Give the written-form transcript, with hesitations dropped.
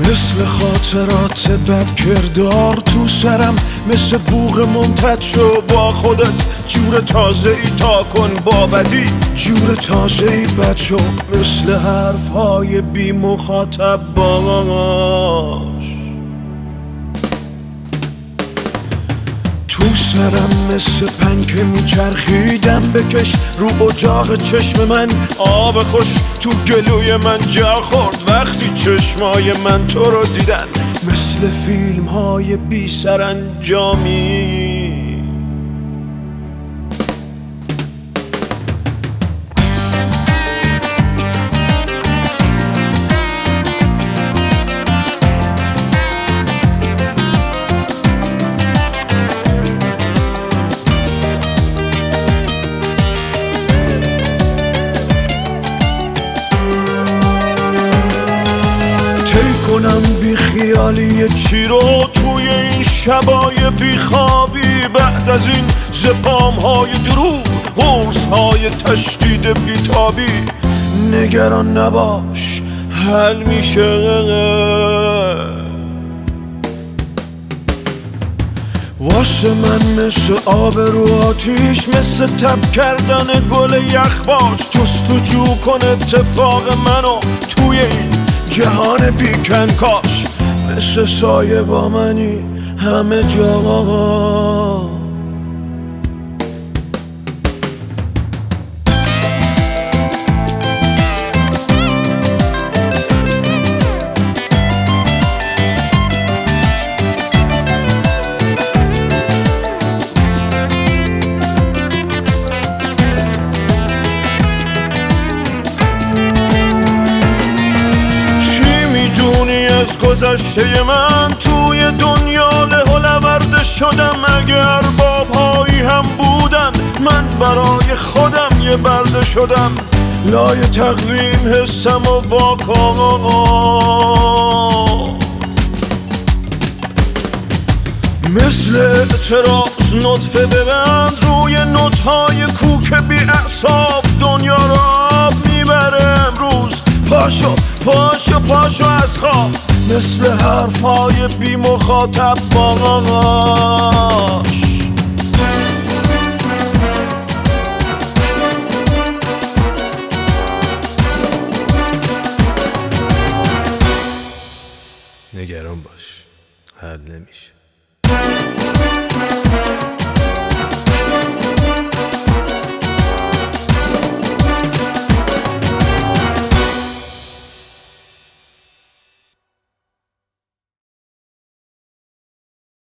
مثل خاطرات بد کردار تو سرم، مثل بوق ممتد شو با خودت، جور تازه ای تا کن با بدی، جور تازه ای بد شو، مثل حرفهای بی مخاطب باش. تو سرم مثل پنکه میچرخیدم بکش، رو اجاق چشم من آب خوش، تو گلوی من جا خورد وقتی چشمای من تو رو دیدن، مثل فیلم های بی سرانجامی. کنم بی خیالی چی رو توی این شبای بی خوابی، بعد از این زپام های دروغ، قرص های تشدید بیتابی. نگران نباش حل میشه، واسه من مثل آب رو آتیش، مثل تب کردن گل یخباش. جستجو کن اتفاق منو توی این جهان بیکن کاش، مثل سایه با منی همه جا. گذشته من توی دنیا لهولورده شدم، اگر بابهایی هم بودن من برای خودم یه برده شدم، لای تقویم حسم و واکا، مثل اعتراض نطفه ببند روی نوت‌های کوک بی اعصاب، دنیا را آب میبره امروز، پاشو پاشو پاشو از خواب، مثل حرفهای بی مخاطب باش. نگران باش حل نمیشه.